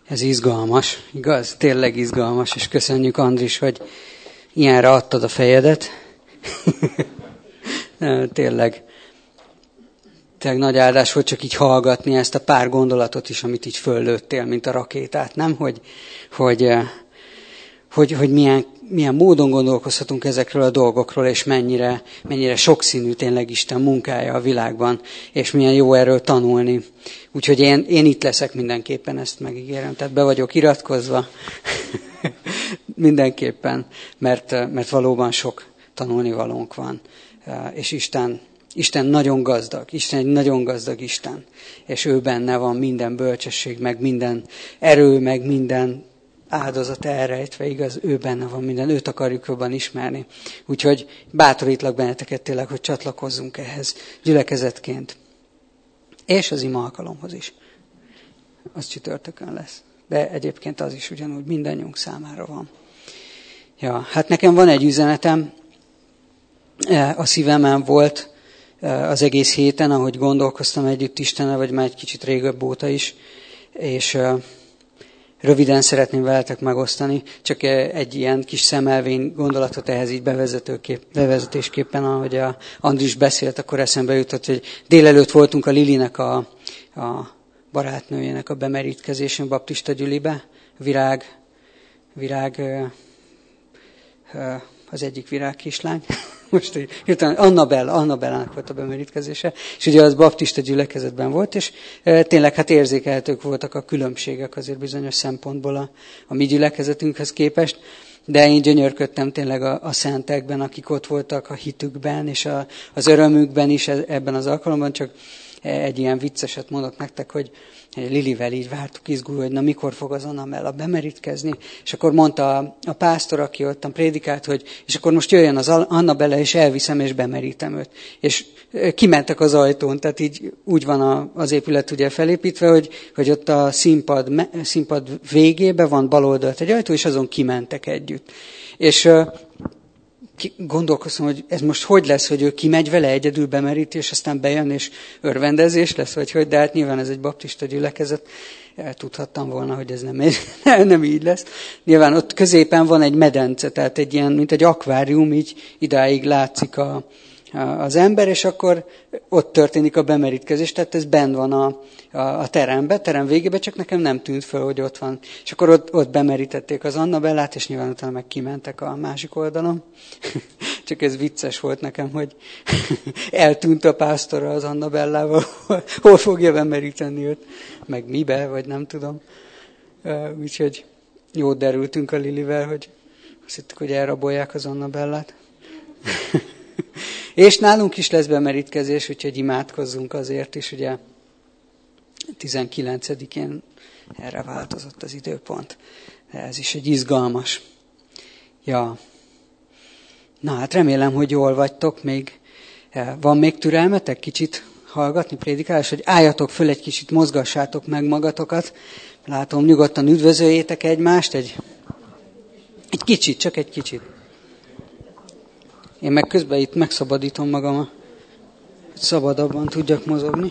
Ez izgalmas, igaz? Tényleg izgalmas, és köszönjük, Andris, hogy ilyenre adtad a fejedet. Tényleg nagy áldás volt csak így hallgatni ezt a pár gondolatot is, amit így föllőttél, mint a rakétát, nem? Hogy milyen módon gondolkozhatunk ezekről a dolgokról, és mennyire sokszínű tényleg Isten munkája a világban, és milyen jó erről tanulni. Úgyhogy én itt leszek mindenképpen, ezt megígérem. Tehát be vagyok iratkozva mindenképpen, mert valóban sok tanulnivalónk van. És Isten nagyon gazdag. Isten egy nagyon gazdag Isten. És ő benne van minden bölcsesség, meg minden erő, meg minden áldozat elrejtve, igaz, ő benne van minden, őt akarjuk jobban ismerni. Úgyhogy bátorítlak benneteket tényleg, hogy csatlakozzunk ehhez gyülekezetként. És az ima alkalomhoz is. Az csütörtökön lesz. De egyébként az is ugyanúgy mindannyiunk számára van. Ja, hát nekem van egy üzenetem, a szívemen volt az egész héten, ahogy gondolkoztam együtt Istennel, vagy már egy kicsit régebb óta is, és röviden szeretném veletek megosztani, csak egy ilyen kis szemelvény gondolatot ehhez így bevezetésképpen, ahogy Andris beszélt, akkor eszembe jutott, hogy délelőtt voltunk a Lilinek a barátnőjének a bemerítkezésen baptista gyülibe, virág az egyik virág kislány. Most hirtelen Annabellának volt a bemerítkezése, és ugye az baptista gyülekezetben volt, és tényleg hát érzékelhetők voltak a különbségek azért bizonyos szempontból a mi gyülekezetünkhez képest, de én gyönyörködtem tényleg a szentekben, akik ott voltak a hitükben, és az örömükben is ebben az alkalomban, csak egy ilyen vicceset mondok nektek, hogy Lilivel így vártuk izgulva, hogy na mikor fog az Annabella bemerítkezni, és akkor mondta a pásztor, aki ottan prédikált, hogy és akkor most jöjjön az Annabella, és elviszem, és bemerítem őt. És kimentek az ajtón, tehát így úgy van az épület ugye felépítve, hogy ott a színpad végébe van bal oldalt egy ajtó, és azon kimentek együtt. És gondolkoztam, hogy ez most hogy lesz, hogy ő kimegy vele, egyedül bemeríti, és aztán bejön, és örvendezés lesz, vagy hogy, de hát nyilván ez egy baptista gyülekezet, tudhattam volna, hogy ez nem így lesz. Nyilván ott középen van egy medence, tehát egy ilyen, mint egy akvárium, így idáig látszik az ember, és akkor ott történik a bemerítkezés, tehát ez benn van a terem végében, csak nekem nem tűnt föl, hogy ott van. És akkor ott bemerítették az Annabellát, és nyilván utána meg kimentek a másik oldalon. Csak ez vicces volt nekem, hogy eltűnt a pásztora az Annabellával, hol fogja bemeríteni őt, meg mibe, vagy nem tudom. Úgyhogy jót derültünk a Lilivel, hogy azt hittük, hogy elrabolják az Annabellát. És nálunk is lesz bemerítkezés, úgyhogy imádkozzunk azért is, ugye 19-én erre változott az időpont. Ez is egy izgalmas. Ja. Na hát remélem, hogy jól vagytok még. Van még türelmetek kicsit hallgatni prédikálás, hogy álljatok föl egy kicsit, mozgassátok meg magatokat. Látom, nyugodtan üdvözöljétek egymást. Egy kicsit, csak egy kicsit. Én meg közben itt megszabadítom magam, hogy szabadabban tudjak mozogni.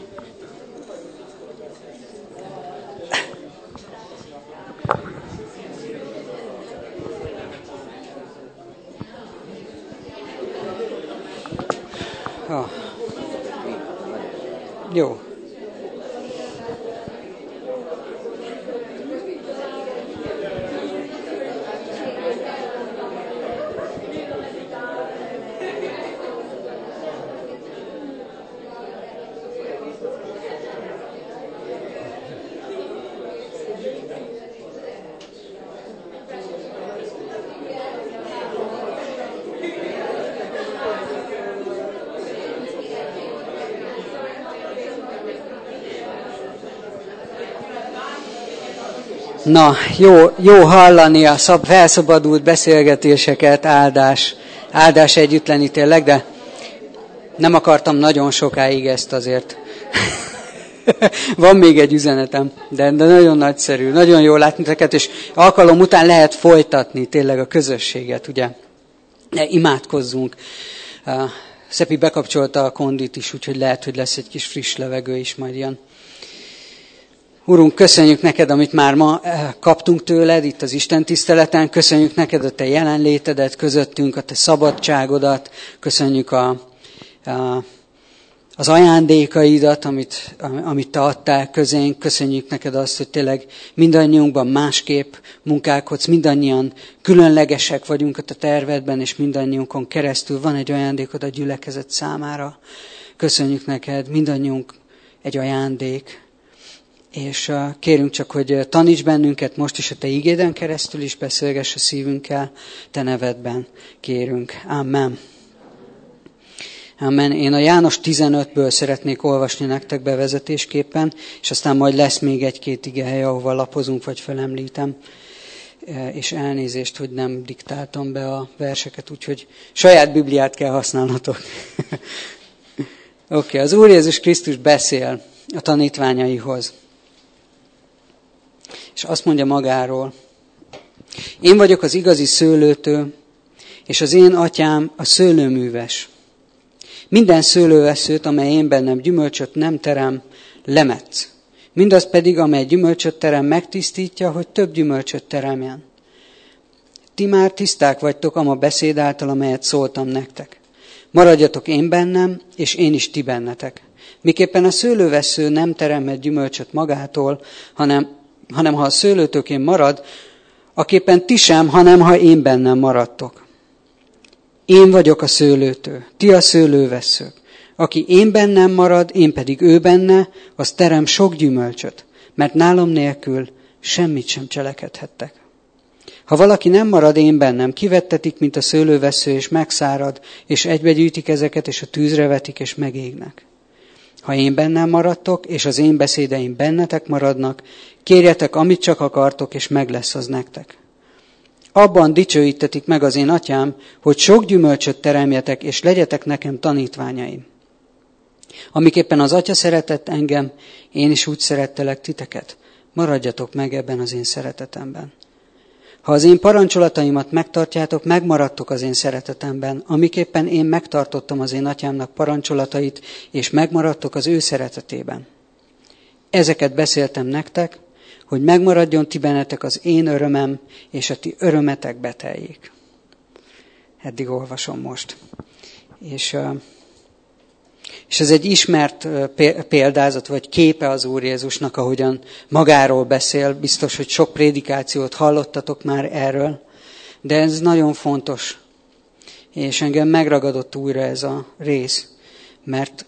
Jó. Na, jó hallani a felszabadult beszélgetéseket, áldás együtt lenni tényleg, de nem akartam nagyon sokáig ezt azért. Van még egy üzenetem, de nagyon nagyszerű, nagyon jól látni teket, és alkalom után lehet folytatni tényleg a közösséget, ugye. Imádkozzunk. Szepi bekapcsolta a kondit is, úgyhogy lehet, hogy lesz egy kis friss levegő is majd ilyen. Úrunk, köszönjük neked, amit már ma kaptunk tőled itt az Isten tiszteleten. Köszönjük neked a te jelenlétedet közöttünk, a te szabadságodat. Köszönjük az ajándékaidat, amit te adtál közénk. Köszönjük neked azt, hogy tényleg mindannyiunkban másképp munkálkodsz, mindannyian különlegesek vagyunk a te tervedben, és mindannyiunkon keresztül van egy ajándékod a gyülekezet számára. Köszönjük neked, mindannyiunk egy ajándék. És kérünk csak, hogy taníts bennünket most is a te igéden keresztül is, beszélgess a szívünkkel, te nevedben kérünk. Amen. Amen. Én a János 15-ből szeretnék olvasni nektek bevezetésképpen, és aztán majd lesz még egy-két igehely, ahova lapozunk, vagy felemlítem. És elnézést, hogy nem diktáltam be a verseket, úgyhogy saját Bibliát kell használnatok. Oké, az Úr Jézus Krisztus beszél a tanítványaihoz. És azt mondja magáról: én vagyok az igazi szőlőtő, és az én atyám a szőlőműves. Minden szőlőveszőt, amely én bennem gyümölcsöt nem terem, lemetsz. Mindaz pedig, amely gyümölcsöt terem, megtisztítja, hogy több gyümölcsöt teremjen. Ti már tiszták vagytok ama beszéd által, amelyet szóltam nektek. Maradjatok én bennem, és én is ti bennetek. Miképpen a szőlővesző nem teremhet gyümölcsöt magától, hanem ha a szőlőtőkén marad, aképpen ti sem, hanem ha én bennem maradtok. Én vagyok a szőlőtő, ti a szőlővesszők. Aki én bennem marad, én pedig ő benne, az terem sok gyümölcsöt, mert nálam nélkül semmit sem cselekedhettek. Ha valaki nem marad én bennem, kivettetik, mint a szőlővessző, és megszárad, és egybegyűjtik ezeket, és a tűzre vetik, és megégnek. Ha én bennem maradtok, és az én beszédeim bennetek maradnak, kérjetek, amit csak akartok, és meg lesz az nektek. Abban dicsőítetik meg az én atyám, hogy sok gyümölcsöt teremjetek, és legyetek nekem tanítványaim. Amiképpen az atya szeretett engem, én is úgy szerettelek titeket. Maradjatok meg ebben az én szeretetemben. Ha az én parancsolataimat megtartjátok, megmaradtok az én szeretetemben, amiképpen én megtartottam az én atyámnak parancsolatait, és megmaradtok az ő szeretetében. Ezeket beszéltem nektek, hogy megmaradjon ti bennetek az én örömem, és a ti örömetek beteljék. Eddig olvasom most. És ez egy ismert példázat, vagy képe az Úr Jézusnak, ahogyan magáról beszél. Biztos, hogy sok prédikációt hallottatok már erről, de ez nagyon fontos. És engem megragadott újra ez a rész, mert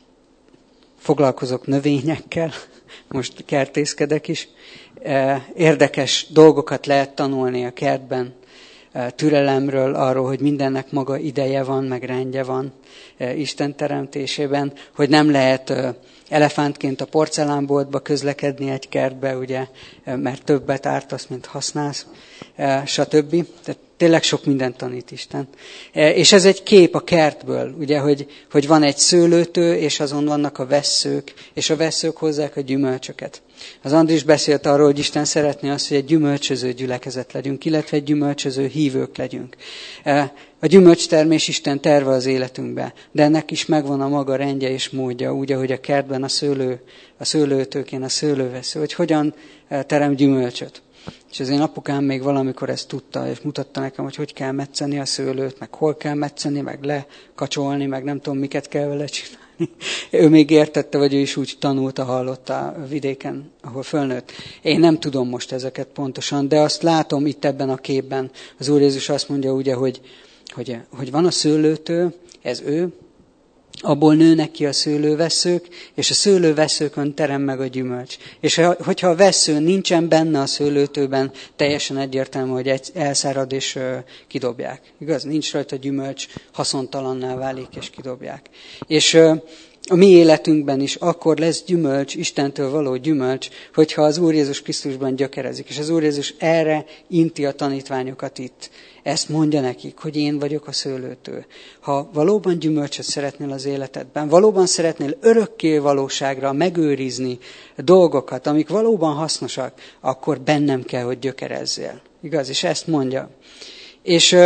foglalkozok növényekkel, most kertészkedek is. Érdekes dolgokat lehet tanulni a kertben, türelemről, arról, hogy mindennek maga ideje van, meg rendje van Isten teremtésében, hogy nem lehet elefántként a porcelánboltba közlekedni egy kertbe, ugye, mert többet ártasz, mint használsz, stb. Tehát tényleg sok mindent tanít Isten. És ez egy kép a kertből, ugye, hogy van egy szőlőtő, és azon vannak a vesszők, és a vesszők hozzák a gyümölcsöket. Az Andris beszélt arról, hogy Isten szeretné azt, hogy egy gyümölcsöző gyülekezet legyünk, illetve egy gyümölcsöző hívők legyünk. A gyümölcstermés Isten terve az életünkbe, de ennek is megvan a maga rendje és módja, úgy, ahogy a kertben a szőlőtőkén a szőlővesző, hogy hogyan terem gyümölcsöt. És az én apukám még valamikor ezt tudta, és mutatta nekem, hogy kell metszeni a szőlőt, meg hol kell metszeni, meg lekacsolni, meg nem tudom, miket kell vele csinálni. Ő még értette, vagy ő is úgy tanulta, hallotta a vidéken, ahol fölnőtt. Én nem tudom most ezeket pontosan, de azt látom itt ebben a képben. Az Úr Jézus azt mondja ugye, hogy van a szőlőtő, ez ő, abból nőnek ki a szőlővesszők, és a szőlővesszőkön terem meg a gyümölcs. És hogyha a vessző nincsen benne a szőlőtőben, teljesen egyértelmű, hogy elszárad és kidobják. Igaz? Nincs rajta gyümölcs, haszontalanná válik és kidobják. És a mi életünkben is akkor lesz gyümölcs, Istentől való gyümölcs, hogyha az Úr Jézus Krisztusban gyökerezik. És az Úr Jézus erre inti a tanítványokat itt. Ezt mondja nekik, hogy én vagyok a szőlőtő. Ha valóban gyümölcsöt szeretnél az életedben, valóban szeretnél örökké valóságra megőrizni dolgokat, amik valóban hasznosak, akkor bennem kell, hogy gyökerezzél. Igaz? És ezt mondja. És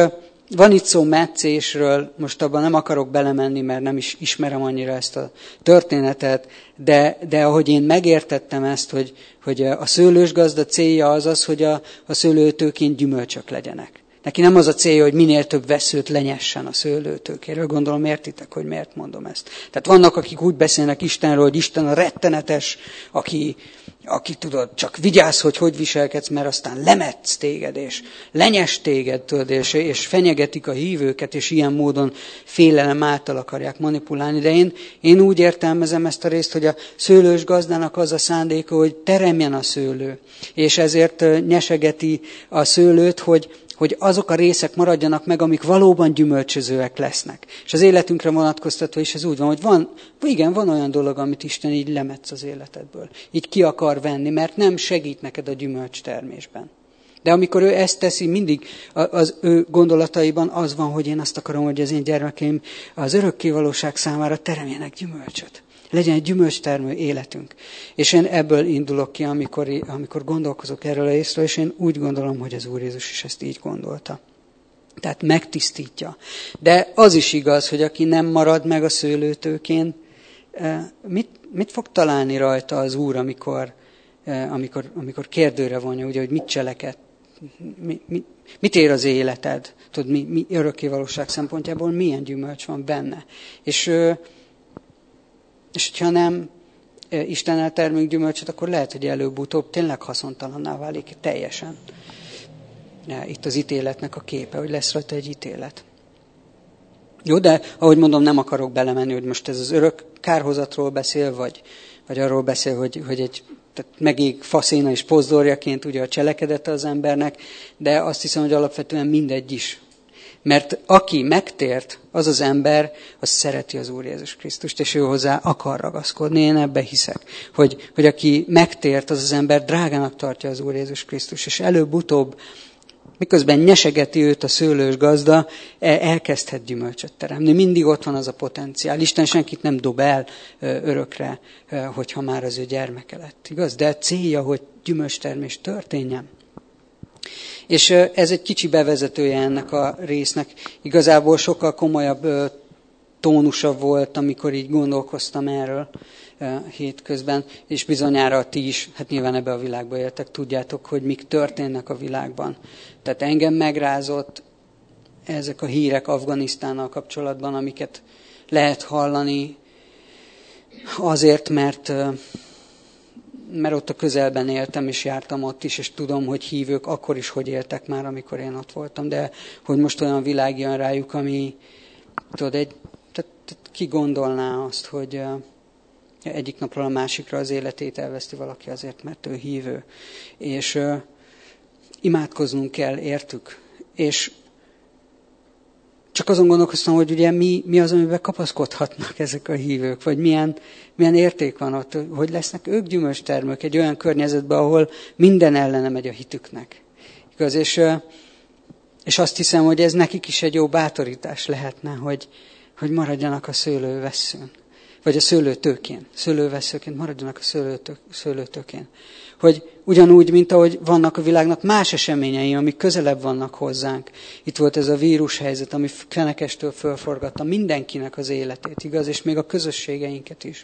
Van itt szó metszésről, most abban nem akarok belemenni, mert nem is ismerem annyira ezt a történetet, de ahogy én megértettem ezt, hogy a szőlős gazda célja az, hogy a szőlőtőkén gyümölcsök legyenek. Neki nem az a célja, hogy minél több veszőt lenyessen a szőlőtőkéről. Gondolom értitek, hogy miért mondom ezt. Tehát vannak, akik úgy beszélnek Istenről, hogy Isten a rettenetes, aki tudod, csak vigyázz, hogy viselkedsz, mert aztán lemetsz téged, és lenyes téged, tudod, és fenyegetik a hívőket, és ilyen módon félelem által akarják manipulálni. De én úgy értelmezem ezt a részt, hogy a szőlős gazdának az a szándéka, hogy teremjen a szőlő. És ezért nyesegeti a szőlőt, hogy azok a részek maradjanak meg, amik valóban gyümölcsözőek lesznek. És az életünkre vonatkoztatva is ez úgy van, hogy van olyan dolog, amit Isten így lemetsz az életedből. Így ki akar venni, mert nem segít neked a gyümölcstermésben. De amikor ő ezt teszi, mindig az ő gondolataiban az van, hogy én azt akarom, hogy az én gyermekeim az örökkévalóság számára teremjenek gyümölcsöt. Legyen egy gyümölcstermő életünk. És én ebből indulok ki, amikor gondolkozok erről a részről, és én úgy gondolom, hogy az Úr Jézus is ezt így gondolta. Tehát megtisztítja. De az is igaz, hogy aki nem marad meg a szőlőtőkén, mit fog találni rajta az Úr, amikor kérdőre vonja, ugye, hogy mit cselekedt, mit ér az életed, tudod, mi örökkévalóság szempontjából milyen gyümölcs van benne. És hogyha nem Istennel termünk gyümölcsöt, akkor lehet, hogy előbb-utóbb tényleg haszontalanná válik teljesen. Itt az ítéletnek a képe, hogy lesz rajta egy ítélet. Jó, de ahogy mondom, nem akarok belemenni, hogy most ez az örök kárhozatról beszél, vagy arról beszél, hogy tehát megég faszéna és pozdorjaként ugye a cselekedete az embernek, de azt hiszem, hogy alapvetően mindegy is. Mert aki megtért, az az ember, az szereti az Úr Jézus Krisztust, és ő hozzá akar ragaszkodni. Én ebbe hiszek, hogy aki megtért, az az ember drágának tartja az Úr Jézus Krisztus, és előbb-utóbb, miközben nyesegeti őt a szőlős gazda, elkezdhet gyümölcsöt teremni. Mindig ott van az a potenciál. Isten senkit nem dob el örökre, hogyha már az ő gyermeke lett. Igaz? De célja, hogy gyümölcstermés történjen. És ez egy kicsi bevezetője ennek a résznek. Igazából sokkal komolyabb tónusa volt, amikor így gondolkoztam erről hétközben, és bizonyára ti is, hát nyilván ebbe a világba éltek, tudjátok, hogy mik történnek a világban. Tehát engem megrázott ezek a hírek Afganisztánnal kapcsolatban, amiket lehet hallani, azért, mert ott a közelben éltem, és jártam ott is, és tudom, hogy hívők akkor is hogy éltek már, amikor én ott voltam, de hogy most olyan világ jön rájuk, ami, tudod, tehát ki gondolná azt, hogy egyik napról a másikra az életét elveszti valaki azért, mert ő hívő. És imádkoznunk kell, értük. És csak azon gondolkoztam, hogy ugye mi az, amiben kapaszkodhatnak ezek a hívők, vagy milyen érték van ott, hogy lesznek ők gyümölcstermők egy olyan környezetben, ahol minden ellene megy a hitüknek. Igaz? És azt hiszem, hogy ez nekik is egy jó bátorítás lehetne, hogy maradjanak a szőlővesszőn, vagy a szőlőtőkén. Szőlővesszőként maradjanak a szőlőtőkén. Hogy ugyanúgy, mint ahogy vannak a világnak más eseményei, amik közelebb vannak hozzánk. Itt volt ez a vírushelyzet, ami fenekestől fölforgatta mindenkinek az életét, igaz? És még a közösségeinket is.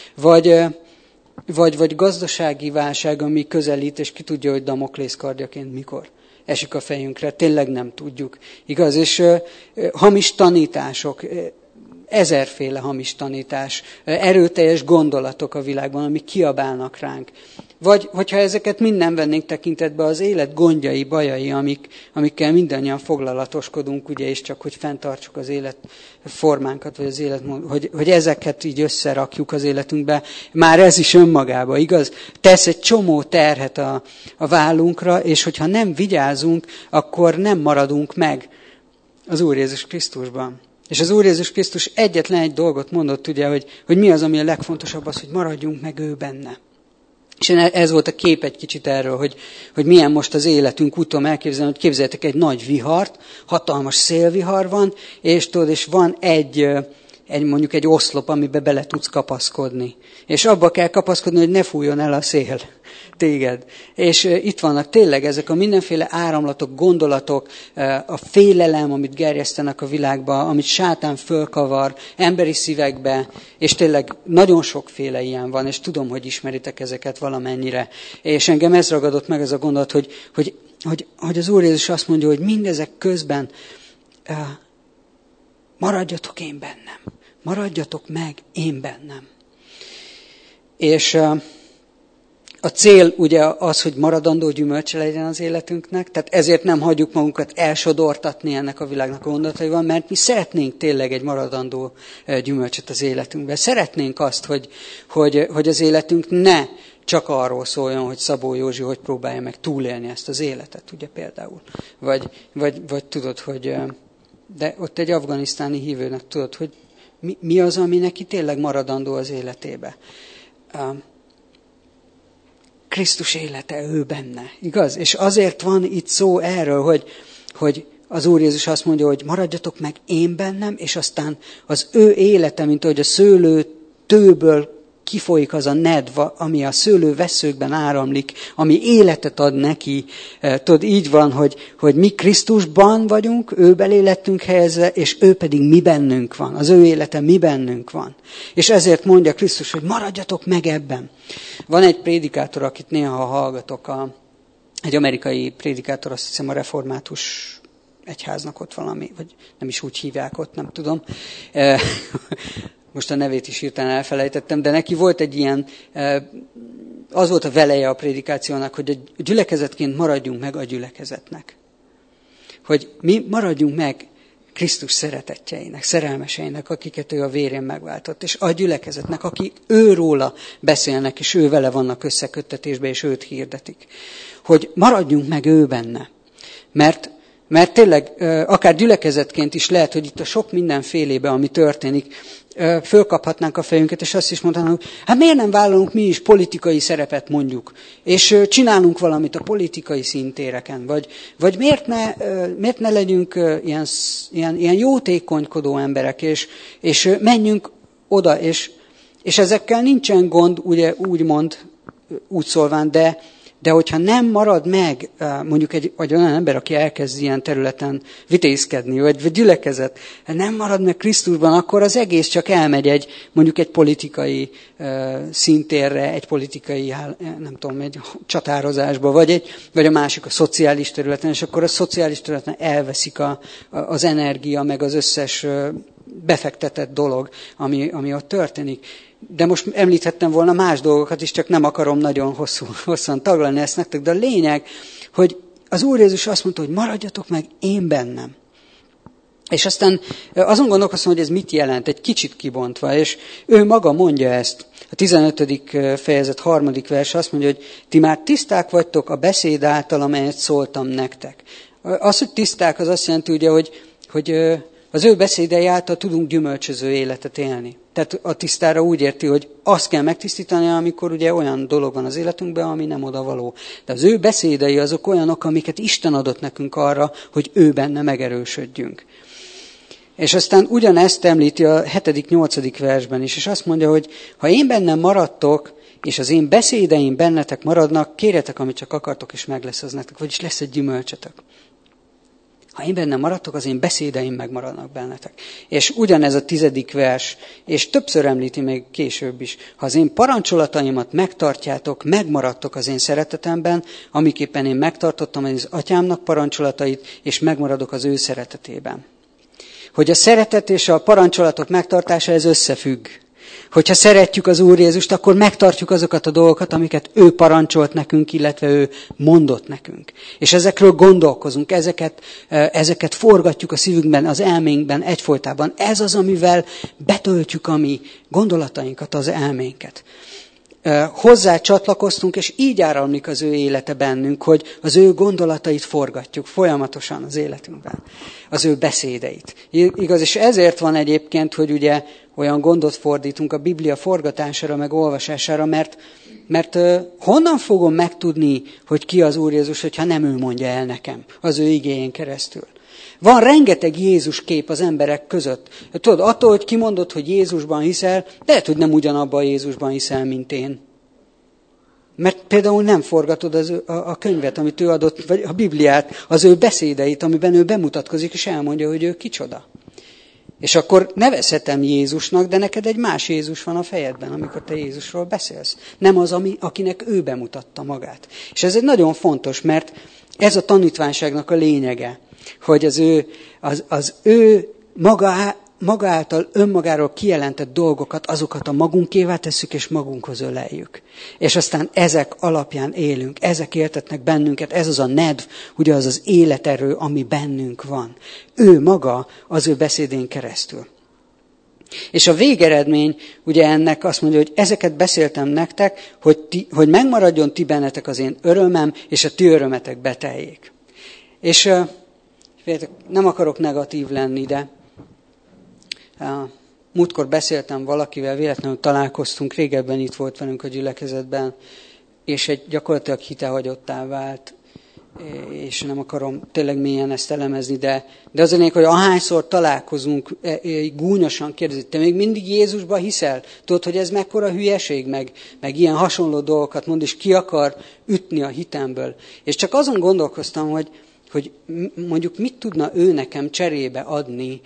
Vagy gazdasági válság, ami közelít, és ki tudja, hogy Damoklész kardjaként mikor esik a fejünkre. Tényleg nem tudjuk. Igaz? És hamis tanítások, ezerféle hamis tanítás, erőteljes gondolatok a világban, amik kiabálnak ránk. Vagy hogyha ezeket mind nem vennénk tekintetbe, az élet gondjai, bajai, amikkel mindannyian foglalatoskodunk, ugye, és csak hogy fenntartsuk az életformánkat, vagy az életmód, hogy ezeket így összerakjuk az életünkbe, már ez is önmagába, igaz? Tesz egy csomó terhet a vállunkra, és hogyha nem vigyázunk, akkor nem maradunk meg az Úr Jézus Krisztusban. És az Úr Jézus Krisztus egyetlen egy dolgot mondott, ugye, hogy mi az, ami a legfontosabb, az, hogy maradjunk meg ő benne. És ez volt a kép egy kicsit erről, hogy milyen most az életünk. Úgy tudom elképzelni, hogy képzeljétek egy nagy vihart, hatalmas szélvihar van, és van egy mondjuk egy oszlop, amibe bele tudsz kapaszkodni. És abba kell kapaszkodni, hogy ne fújjon el a szél téged. És itt vannak tényleg ezek a mindenféle áramlatok, gondolatok, a félelem, amit gerjesztenek a világba, amit sátán fölkavar emberi szívekbe, és tényleg nagyon sokféle ilyen van, és tudom, hogy ismeritek ezeket valamennyire. És engem ez ragadott meg, ez a gondolat, hogy az Úr Jézus azt mondja, hogy mindezek közben maradjatok én bennem. Maradjatok meg én bennem. És a cél ugye az, hogy maradandó gyümölcse legyen az életünknek, tehát ezért nem hagyjuk magunkat elsodortatni ennek a világnak a gondolataival, mert mi szeretnénk tényleg egy maradandó gyümölcsöt az életünkben. Szeretnénk azt, hogy az életünk ne csak arról szóljon, hogy Szabó Józsi hogy próbálja meg túlélni ezt az életet, ugye például. Vagy tudod, hogy de ott egy afganisztáni hívőnek tudod, hogy mi az, ami neki tényleg maradandó az életébe. Krisztus élete, ő benne, igaz? És azért van itt szó erről, hogy az Úr Jézus azt mondja, hogy maradjatok meg én bennem, és aztán az ő élete, mint ahogy a szőlőtőből kifolyik az a nedv, ami a szőlővesszőkben áramlik, ami életet ad neki. Tudod, így van, hogy mi Krisztusban vagyunk, ő belé lettünk helyezve, és ő pedig mi bennünk van. Az ő élete mi bennünk van. És ezért mondja Krisztus, hogy maradjatok meg ebben. Van egy prédikátor, akit néha hallgatok, egy amerikai prédikátor, azt hiszem a református egyháznak ott valami, vagy nem is úgy hívják ott, nem tudom. Most a nevét is hirtelen elfelejtettem, de neki volt egy ilyen, az volt a veleje a prédikációnak, hogy a gyülekezetként maradjunk meg a gyülekezetnek. Hogy mi maradjunk meg Krisztus szeretetjeinek, szerelmeseinek, akiket ő a vérén megváltott, és a gyülekezetnek, akik őróla beszélnek, és ő vele vannak összeköttetésben, és őt hirdetik. Hogy maradjunk meg ő benne. Mert tényleg, akár gyülekezetként is lehet, hogy itt a sok mindenfélébe, ami történik, fölkaphatnánk a fejünket, és azt is mondanánk, hát miért nem vállalunk mi is politikai szerepet és csinálunk valamit a politikai szintéreken, vagy miért ne legyünk ilyen jótékonykodó emberek, és menjünk oda, és ezekkel nincsen gond, ugye úgymond, úgy szólván, de hogyha nem marad meg mondjuk egy olyan ember, aki elkezd ilyen területen vitézkedni, vagy gyülekezet, nem marad meg Krisztusban, akkor az egész csak elmegy mondjuk egy politikai szintérre, egy politikai, nem tudom, egy csatározásba, vagy a másik a szociális területen, és akkor a szociális területen elveszik az energia, meg az összes befektetett dolog, ami ott történik. De most említhettem volna más dolgokat is, csak nem akarom nagyon hosszan taglalni ezt nektek, de a lényeg, hogy az Úr Jézus azt mondta, hogy maradjatok meg én bennem. És aztán azon gondolkoztam, hogy ez mit jelent, egy kicsit kibontva, és ő maga mondja ezt. A 15. fejezet 3. vers azt mondja, hogy ti már tiszták vagytok a beszéd által, amelyet szóltam nektek. Az, hogy tiszták, az azt jelenti, ugye, hogy az ő beszédei által tudunk gyümölcsöző életet élni. Tehát a tisztára úgy érti, hogy azt kell megtisztítani, amikor ugye olyan dolog van az életünkben, ami nem odavaló. De az ő beszédei azok olyanok, amiket Isten adott nekünk arra, hogy ő benne megerősödjünk. És aztán ugyanezt említi a 7.-8. versben is, és azt mondja, hogy ha én bennem maradtok, és az én beszédeim bennetek maradnak, kérjetek, amit csak akartok, és meg lesz az nektek, vagyis lesz egy gyümölcsetek. Ha én bennem maradtok, az én beszédeim megmaradnak bennetek. És ugyanez a 10. vers, és többször említi még később is. Ha az én parancsolataimat megtartjátok, megmaradtok az én szeretetemben, amiképpen én megtartottam az atyámnak parancsolatait, és megmaradok az ő szeretetében. Hogy a szeretet és a parancsolatok megtartása, ez összefügg. Hogyha szeretjük az Úr Jézust, akkor megtartjuk azokat a dolgokat, amiket ő parancsolt nekünk, illetve ő mondott nekünk. És ezekről gondolkozunk, ezeket forgatjuk a szívünkben, az elménkben egyfolytában. Ez az, amivel betöltjük a mi gondolatainkat, az elménket. Hozzá csatlakoztunk, és így áramlik az ő élete bennünk, hogy az ő gondolatait forgatjuk folyamatosan az életünkben, az ő beszédeit. Igaz, és ezért van egyébként, hogy ugye olyan gondot fordítunk a Biblia forgatására, meg olvasására, mert honnan fogom megtudni, hogy ki az Úr Jézus, hogyha nem ő mondja el nekem, az ő igéjén keresztül. Van rengeteg Jézus kép az emberek között. Tudod, attól, hogy kimondod, hogy Jézusban hiszel, lehet, hogy nem ugyanabban a Jézusban hiszel, mint én. Mert például nem forgatod a könyvet, amit ő adott, vagy a Bibliát, az ő beszédeit, amiben ő bemutatkozik, és elmondja, hogy ő kicsoda. És akkor nevezhetem Jézusnak, de neked egy más Jézus van a fejedben, amikor te Jézusról beszélsz. Nem az, akinek ő bemutatta magát. És ez egy nagyon fontos, mert ez a tanítványságnak a lényege, hogy az ő maga által önmagáról kijelentett dolgokat, azokat a magunkévá tesszük, és magunkhoz öleljük. És aztán ezek alapján élünk, ezek éltetnek bennünket, ez az a nedv, ugye az az életerő, ami bennünk van. Ő maga az ő beszédén keresztül. És a végeredmény ugye ennek azt mondja, hogy ezeket beszéltem nektek, hogy megmaradjon ti bennetek az én örömem, és a ti örömetek beteljék. És nem akarok negatív lenni, de múltkor beszéltem valakivel, véletlenül találkoztunk, régebben itt volt velünk a gyülekezetben, és gyakorlatilag hitehagyottá vált, és nem akarom tényleg mélyen ezt elemezni, de az a lényeg, hogy ahányszor találkozunk, gúnyosan kérdezik, te még mindig Jézusba hiszel? Tudod, hogy ez mekkora hülyeség, meg ilyen hasonló dolgokat mond, és ki akar ütni a hitemből. És csak azon gondolkoztam, hogy mondjuk mit tudna ő nekem cserébe adni,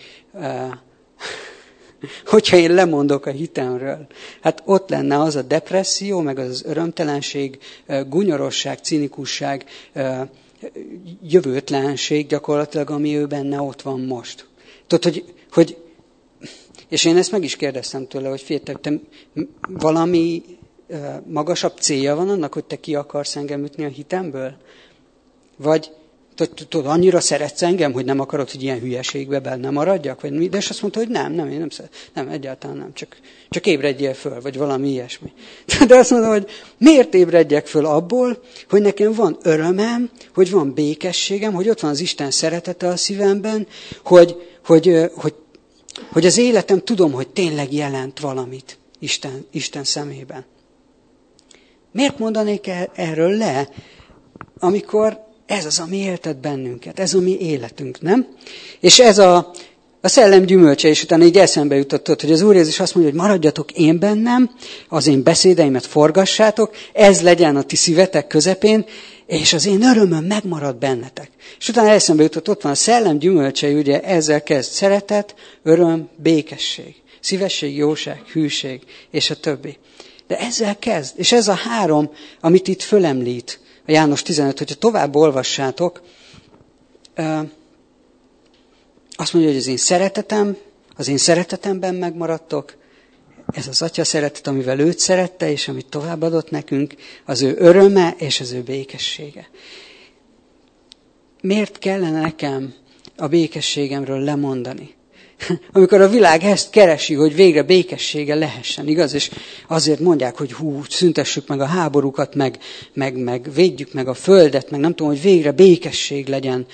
hogyha én lemondok a hitemről. Hát ott lenne az a depresszió, meg az örömtelenség, gúnyorosság, cinikusság, jövőtlenség gyakorlatilag, ami ő benne ott van most. Tudod, hogy és én ezt meg is kérdeztem tőle, hogy féltek, te valami magasabb célja van annak, hogy te ki akarsz engem ütni a hitemből? Vagy tudod, annyira szeretsz engem, hogy nem akarod, hogy ilyen hülyeségbe benne maradjak? Vagy mi? De és azt mondta, hogy nem, én nem szeretem. Nem, egyáltalán nem. Csak ébredjél föl, vagy valami ilyesmi. De azt mondom, hogy miért ébredjek föl abból, hogy nekem van örömem, hogy van békességem, hogy ott van az Isten szeretete a szívemben, hogy az életem tudom, hogy tényleg jelent valamit Isten szemében. Miért mondanék erről le, amikor ez az, ami éltet bennünket, ez a mi életünk, nem? És ez a szellem gyümölcse, és utána így eszembe jutott, hogy az Úr Jézus azt mondja, hogy maradjatok én bennem, az én beszédeimet forgassátok, ez legyen a ti szívetek közepén, és az én örömöm megmarad bennetek. És utána eszembe jutott, ott van a szellem gyümölcse, ugye ezzel kezd szeretet, öröm, békesség, szívesség, jóság, hűség, és a többi. De ezzel kezd, és ez a 3, amit itt fölemlít, a János 15, hogyha tovább olvassátok, azt mondja, hogy az én szeretetemben megmaradtok, ez az Atya szeretet, amivel őt szerette, és amit továbbadott nekünk, az ő öröme és az ő békessége. Miért kellene nekem a békességemről lemondani? Amikor a világ ezt keresi, hogy végre békessége lehessen, igaz? És azért mondják, hogy szüntessük meg a háborúkat, meg védjük meg a földet, meg nem tudom, hogy végre békesség legyen.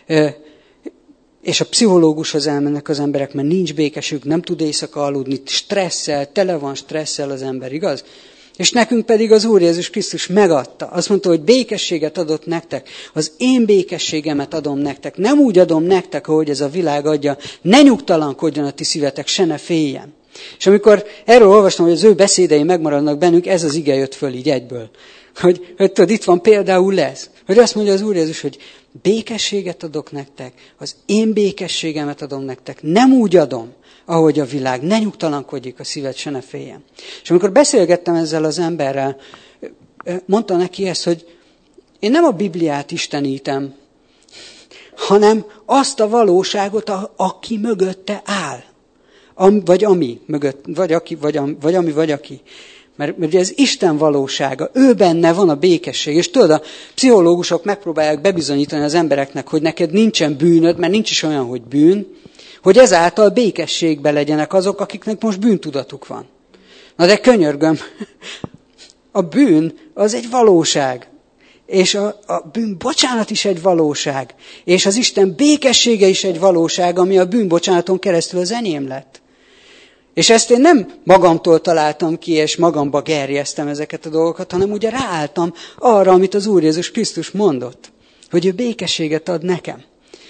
És a pszichológushoz elmennek az emberek, mert nincs békességük, nem tud éjszaka aludni, stresszel, tele van stresszel az ember, igaz? És nekünk pedig az Úr Jézus Krisztus megadta. Azt mondta, hogy békességet adott nektek. Az én békességemet adom nektek. Nem úgy adom nektek, ahogy ez a világ adja. Ne nyugtalankodjon a ti szívetek, se ne féljen. És amikor erről olvastam, hogy az ő beszédei megmaradnak bennünk, ez az ige jött föl így egyből. Hogy tudod, itt van például ez. Hogy azt mondja az Úr Jézus, hogy békességet adok nektek, az én békességemet adom nektek. Nem úgy adom, ahogy a világ. Ne nyugtalankodjék a szíved, se ne féljen. És amikor beszélgettem ezzel az emberrel, mondta neki ezt, hogy én nem a Bibliát istenítem, hanem azt a valóságot, aki mögötte áll. Vagy ami mögött, vagy aki. Mert ugye ez Isten valósága, ő benne van a békesség. És tudod, a pszichológusok megpróbálják bebizonyítani az embereknek, hogy neked nincsen bűnöd, mert nincs is olyan, hogy bűn, hogy ezáltal békességben legyenek azok, akiknek most bűntudatuk van. Na de könyörgöm, a bűn az egy valóság, és a bűn bocsánat is egy valóság, és az Isten békessége is egy valóság, ami a bűnbocsánaton keresztül az enyém lett. És ezt én nem magamtól találtam ki, és magamba gerjeztem ezeket a dolgokat, hanem ugye ráálltam arra, amit az Úr Jézus Krisztus mondott, hogy ő békességet ad nekem.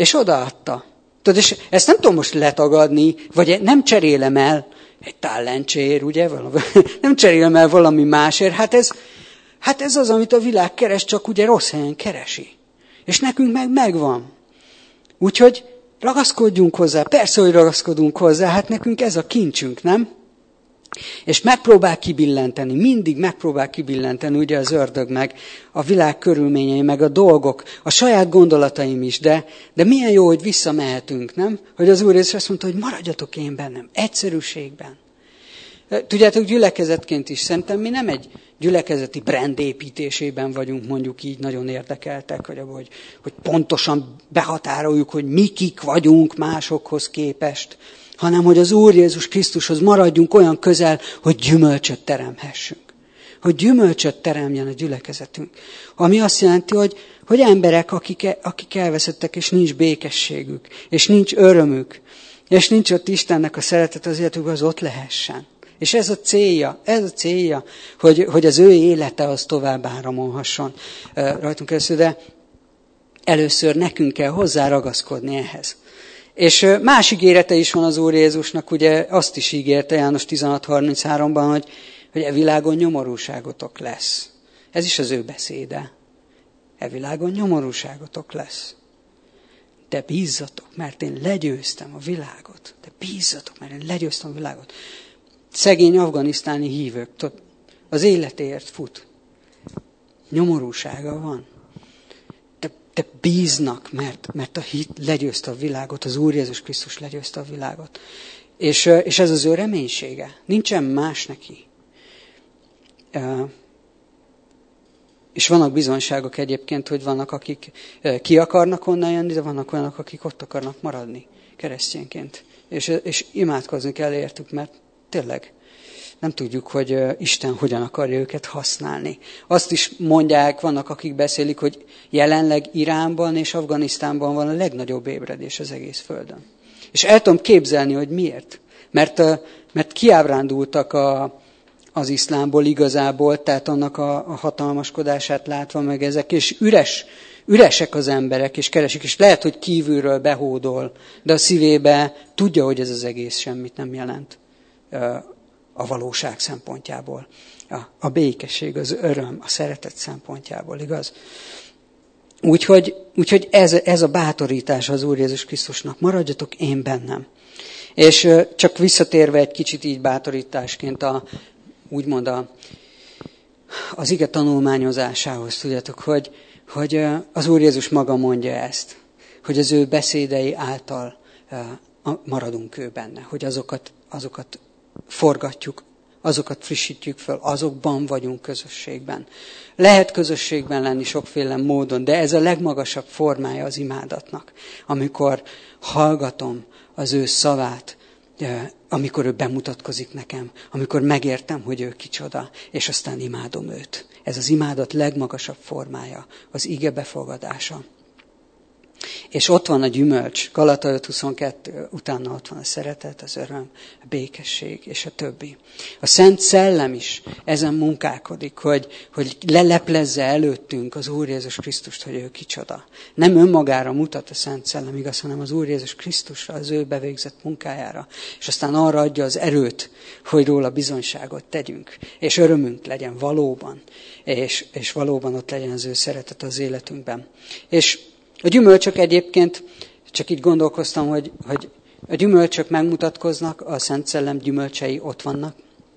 És odaadta. Tudod, és ezt nem tudom most letagadni, vagy nem cserélem el egy talentsér, ugye? Nem cserélem el valami másért. Hát ez az, amit a világ keres, csak ugye rossz helyen keresi. És nekünk meg megvan. Úgyhogy ragaszkodjunk hozzá. Persze, hogy ragaszkodunk hozzá, hát nekünk ez a kincsünk, nem? És megpróbál kibillenteni, mindig megpróbál kibillenteni, ugye az ördög meg, a világ körülményei, meg a dolgok, a saját gondolataim is, de milyen jó, hogy visszamehetünk, nem? Hogy az Úr Jézus azt mondta, hogy maradjatok én bennem, egyszerűségben. Tudjátok, gyülekezetként is szerintem mi nem egy gyülekezeti brand építésében vagyunk mondjuk így nagyon érdekeltek, hogy pontosan behatároljuk, hogy mi kik vagyunk másokhoz képest, hanem hogy az Úr Jézus Krisztushoz maradjunk olyan közel, hogy gyümölcsöt teremhessünk. Hogy gyümölcsöt teremjen a gyülekezetünk. Ami azt jelenti, hogy emberek, akik elveszettek, és nincs békességük, és nincs örömük, és nincs ott Istennek a szeretet az életükben, az ott lehessen. És ez a célja, hogy az ő élete az tovább áramolhasson rajtunk keresztül, de először nekünk kell hozzá ragaszkodni ehhez. És más ígérete is van az Úr Jézusnak, ugye azt is ígérte János 16:33-ban, hogy e világon nyomorúságotok lesz. Ez is az ő beszéde. E világon nyomorúságotok lesz. De bízzatok, mert én legyőztem a világot. De bízzatok, mert én legyőztem a világot. Szegény afganisztáni hívők, az életéért fut. Nyomorúsága van. De bíznak, mert a hit legyőzte a világot, az Úr Jézus Krisztus legyőzte a világot. És ez az ő reménysége. Nincsen más neki. És vannak bizonyságok egyébként, hogy vannak, akik ki akarnak onnan jönni, de vannak olyanok, akik ott akarnak maradni keresztényként. És imádkozni kell értük, mert tényleg nem tudjuk, hogy Isten hogyan akarja őket használni. Azt is mondják, vannak, akik beszélik, hogy jelenleg Iránban és Afganisztánban van a legnagyobb ébredés az egész Földön. És el tudom képzelni, hogy miért. Mert kiábrándultak az iszlámból igazából, tehát annak a hatalmaskodását látva meg ezek, és üresek az emberek, és keresik, és lehet, hogy kívülről behódol, de a szívébe tudja, hogy ez az egész semmit nem jelent a valóság szempontjából. A békesség, az öröm, a szeretet szempontjából, igaz? Úgyhogy ez a bátorítás az Úr Jézus Krisztusnak. Maradjatok én bennem. És csak visszatérve egy kicsit így bátorításként úgymond az ige tanulmányozásához, tudjátok, hogy az Úr Jézus maga mondja ezt, hogy az ő beszédei által maradunk ő benne, hogy azokat forgatjuk, azokat frissítjük föl, azokban vagyunk közösségben. Lehet közösségben lenni sokféle módon, de ez a legmagasabb formája az imádatnak, amikor hallgatom az ő szavát, amikor ő bemutatkozik nekem, amikor megértem, hogy ő kicsoda, és aztán imádom őt. Ez az imádat legmagasabb formája, az ige befogadása. És ott van a gyümölcs, Galata 5:22, utána ott van a szeretet, az öröm, a békesség és a többi. A Szent Szellem is ezen munkálkodik, hogy leleplezze előttünk az Úr Jézus Krisztust, hogy ő kicsoda. Nem önmagára mutat a Szent Szellem, igaz, hanem az Úr Jézus Krisztusra, az ő bevégzett munkájára. És aztán arra adja az erőt, hogy róla bizonyságot tegyünk. És örömünk legyen valóban, és valóban ott legyen az ő szeretet az életünkben. És a gyümölcsök egyébként, csak így gondolkoztam, hogy a gyümölcsök megmutatkoznak, a Szent Szellem gyümölcsei ott vannak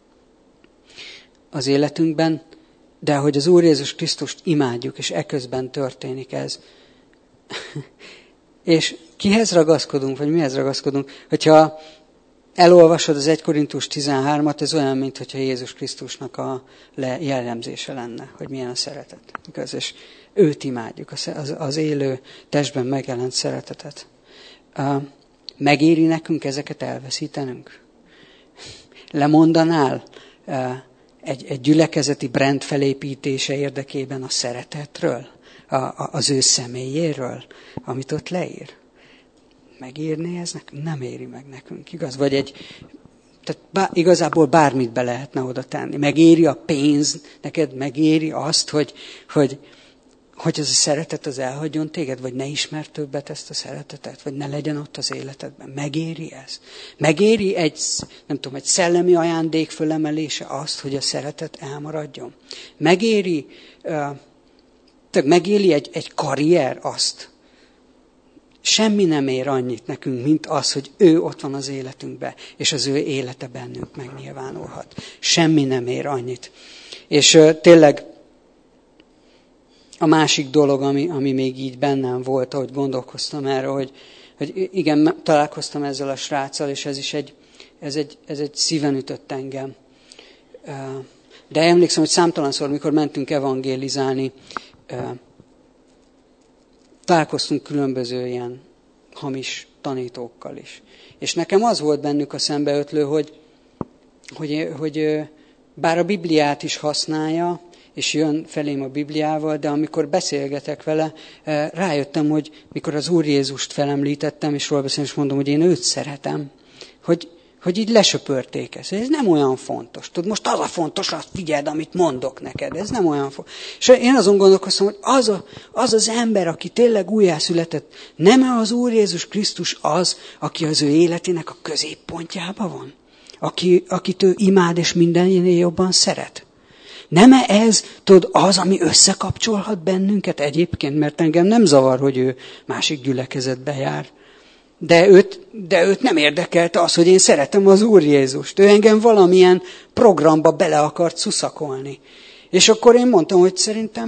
az életünkben, de hogy az Úr Jézus Krisztust imádjuk, és eközben történik ez. És kihez ragaszkodunk, vagy mihez ragaszkodunk? Hogyha elolvasod az 1 Korintus 13-at, ez olyan, mintha Jézus Krisztusnak a jellemzése lenne, hogy milyen a szeretet. Igaz? És őt imádjuk, az élő testben megjelent szeretetet. Megéri nekünk ezeket elveszítenünk? Lemondanál egy gyülekezeti brand felépítése érdekében a szeretetről, az ő személyéről, amit ott leír? Megírni ez nekünk? Nem éri meg nekünk, igaz? Vagy tehát igazából bármit be lehetne oda tenni. Megéri a pénz, neked megéri azt, hogy hogy ez a szeretet az elhagyjon téged, vagy ne ismerd többet ezt a szeretetet, vagy ne legyen ott az életedben. Megéri ez? Megéri egy szellemi ajándék fölemelése azt, hogy a szeretet elmaradjon? Megéri egy karrier azt? Semmi nem ér annyit nekünk, mint az, hogy ő ott van az életünkben, és az ő élete bennünk megnyilvánulhat. Semmi nem ér annyit. És tényleg a másik dolog, ami még így bennem volt, ahogy gondolkoztam erre, hogy igen, találkoztam ezzel a sráccal, és ez egy szíven ütött engem. De emlékszem, hogy számtalanszor, mikor mentünk evangélizálni, találkoztunk különböző ilyen hamis tanítókkal is. És nekem az volt bennük a szembeötlő, hogy bár a Bibliát is használja, és jön felém a Bibliával, de amikor beszélgetek vele, rájöttem, hogy mikor az Úr Jézust felemlítettem, és róla beszélem, és mondom, hogy én őt szeretem, hogy így lesöpörték ezt. Ez nem olyan fontos. Tudod, most az a fontos, azt figyeld, amit mondok neked. Ez nem olyan fontos. És én azon gondolkoztam, hogy az ember, aki tényleg újjászületett, nem az Úr Jézus Krisztus az, aki az ő életének a középpontjában van? Akit ő imád, és mindennél jobban szeret? Nem-e ez, tudod, az, ami összekapcsolhat bennünket egyébként? Mert engem nem zavar, hogy ő másik gyülekezetbe jár. De őt nem érdekelte az, hogy én szeretem az Úr Jézust. Ő engem valamilyen programba bele akart szuszakolni. És akkor én mondtam, hogy szerintem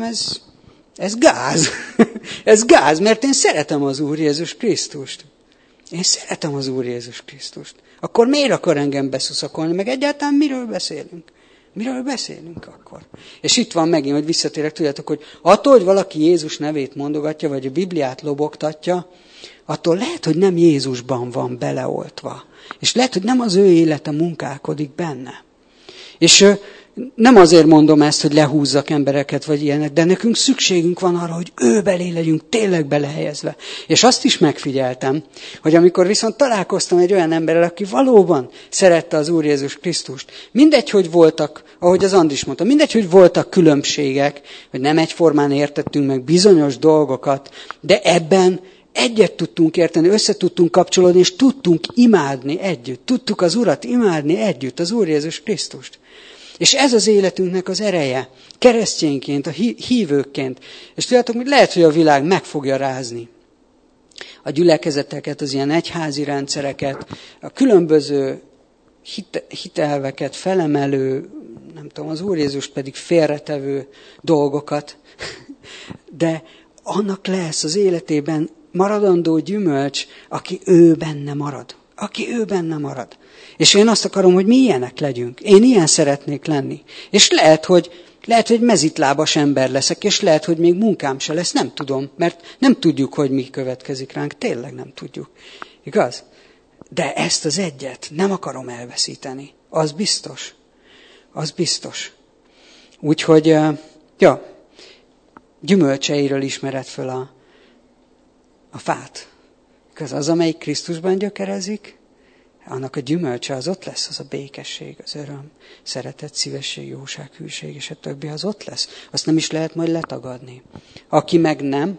ez gáz. Ez gáz, mert én szeretem az Úr Jézus Krisztust. Én szeretem az Úr Jézus Krisztust. Akkor miért akar engem beszuszakolni? Meg egyáltalán miről beszélünk? Miről beszélünk akkor? És itt van megint, hogy visszatérek, tudjátok, hogy attól, hogy valaki Jézus nevét mondogatja, vagy a Bibliát lobogtatja, attól lehet, hogy nem Jézusban van beleoltva. És lehet, hogy nem az ő élete munkálkodik benne. És nem azért mondom ezt, hogy lehúzzak embereket, vagy ilyenek, de nekünk szükségünk van arra, hogy ő belé legyünk tényleg belehelyezve. És azt is megfigyeltem, hogy amikor viszont találkoztam egy olyan emberrel, aki valóban szerette az Úr Jézus Krisztust, mindegy, hogy voltak, ahogy az Andris mondta, mindegy, hogy voltak különbségek, hogy nem egyformán értettünk meg bizonyos dolgokat, de ebben egyet tudtunk érteni, össze tudtunk kapcsolódni, és tudtunk imádni együtt. Tudtuk az Urat imádni együtt, az Úr Jézus Krisztust. És ez az életünknek az ereje, keresztényként, a hívőkként. És tudjátok, hogy lehet, hogy a világ meg fogja rázni a gyülekezeteket, az ilyen egyházi rendszereket, a különböző hitelveket felemelő, nem tudom, az Úr Jézust pedig félretevő dolgokat. De annak lesz az életében maradandó gyümölcs, aki ő benne marad. Aki ő benne marad. És én azt akarom, hogy mi ilyenek legyünk. Én ilyen szeretnék lenni. És lehet, hogy mezitlábas ember leszek, és lehet, hogy még munkám se lesz, nem tudom, mert nem tudjuk, hogy mi következik ránk, tényleg nem tudjuk. Igaz? De ezt az egyet nem akarom elveszíteni. Az biztos. Az biztos. Úgyhogy, gyümölcseiről ismered föl a fát. Az, amelyik Krisztusban gyökerezik, annak a gyümölcse az ott lesz, az a békesség, az öröm, szeretet, szívesség, jóság, hűség, és a többi az ott lesz. Azt nem is lehet majd letagadni. Aki meg nem,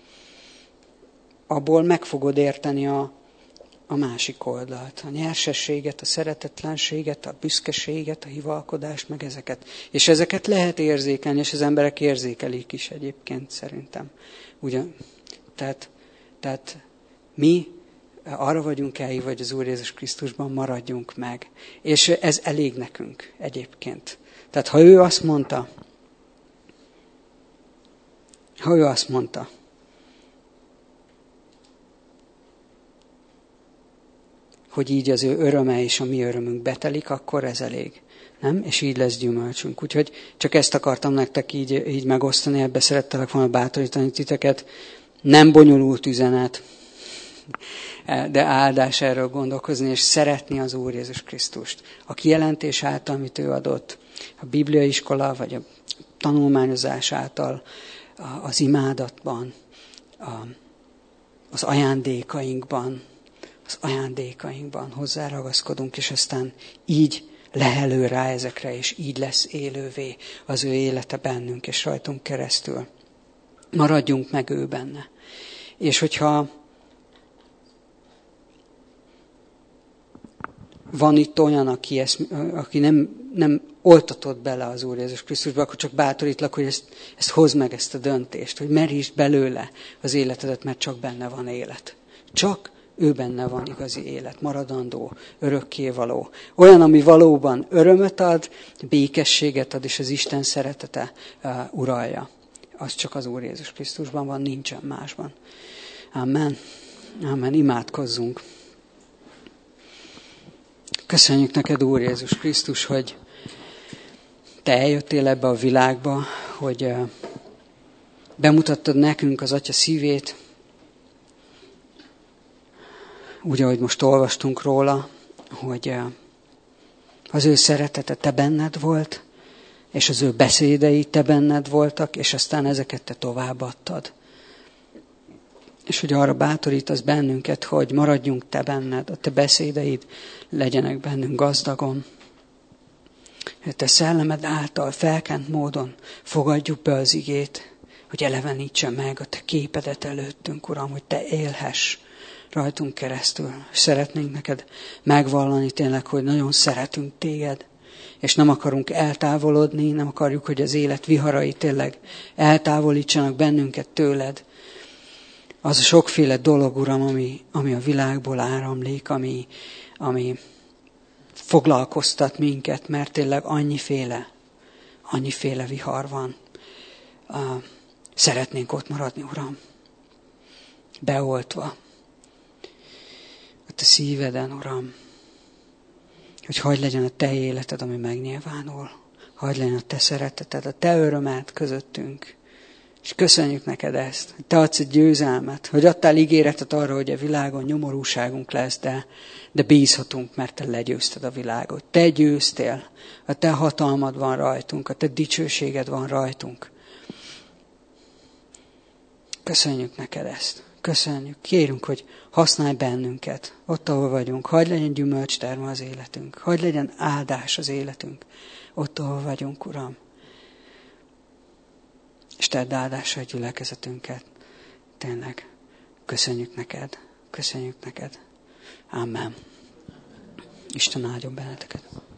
abból meg fogod érteni a másik oldalt. A nyersességet, a szeretetlenséget, a büszkeséget, a hivalkodást, meg ezeket. És ezeket lehet érzékelni, és az emberek érzékelik is egyébként szerintem. Ugyan, tehát mi arra vagyunk elhívva, hogy az Úr Jézus Krisztusban maradjunk meg. És ez elég nekünk egyébként. Tehát ha ő azt mondta, hogy így az ő öröme és a mi örömünk betelik, akkor ez elég. Nem? És így lesz gyümölcsünk. Úgyhogy csak ezt akartam nektek így megosztani, ebbe szerettelek volna bátorítani titeket. Nem bonyolult üzenet, de áldás erről gondolkozni, és szeretni az Úr Jézus Krisztust. A kijelentés által, amit ő adott, a bibliaiskola, vagy a tanulmányozás által, az imádatban, az ajándékainkban hozzáragaszkodunk, és aztán így lehelő rá ezekre, és így lesz élővé az ő élete bennünk, és rajtunk keresztül. Maradjunk meg ő benne. És hogyha van itt olyan, aki nem oltatott bele az Úr Jézus Krisztusba, akkor csak bátorítlak, hogy ezt hozd meg, ezt a döntést, hogy merítsd belőle az életedet, mert csak benne van élet. Csak ő benne van igazi élet, maradandó, örökkévaló. Olyan, ami valóban örömöt ad, békességet ad, és az Isten szeretete uralja. Az csak az Úr Jézus Krisztusban van, nincsen másban. Amen. Amen. Imádkozzunk. Köszönjük neked, Úr Jézus Krisztus, hogy te eljöttél ebbe a világba, hogy bemutattad nekünk az Atya szívét, úgy, ahogy most olvastunk róla, hogy az ő szeretete te benned volt, és az ő beszédei te benned voltak, és aztán ezeket te továbbadtad. És hogy arra bátorítasz bennünket, hogy maradjunk te benned, a te beszédeid legyenek bennünk gazdagon. Hogy te szellemed által felkent módon fogadjuk be az igét, hogy elevenítse meg a te képedet előttünk, Uram, hogy te élhess rajtunk keresztül. Szeretnénk neked megvallani tényleg, hogy nagyon szeretünk téged, és nem akarunk eltávolodni, nem akarjuk, hogy az élet viharai tényleg eltávolítsanak bennünket tőled. Az a sokféle dolog, Uram, ami a világból áramlik, ami foglalkoztat minket, mert tényleg annyiféle vihar van. Szeretnénk ott maradni, Uram, beoltva a te szíveden, Uram, hogy hadd legyen a te életed, ami megnyilvánul, hadd legyen a te szereteted, a te örömed közöttünk. És köszönjük neked ezt, hogy te adsz egy győzelmet, hogy adtál ígéretet arra, hogy a világon nyomorúságunk lesz, de bízhatunk, mert te legyőzted a világot. Te győztél, a te hatalmad van rajtunk, a te dicsőséged van rajtunk. Köszönjük neked ezt. Köszönjük. Kérünk, hogy használj bennünket ott, ahol vagyunk. Hadd legyen gyümölcsterme az életünk. Hadd legyen áldás az életünk. Ott, ahol vagyunk, Uram. És tedd áldásra a gyülekezetünket. Tényleg. Köszönjük neked. Köszönjük neked. Amen. Isten áldjon benneteket.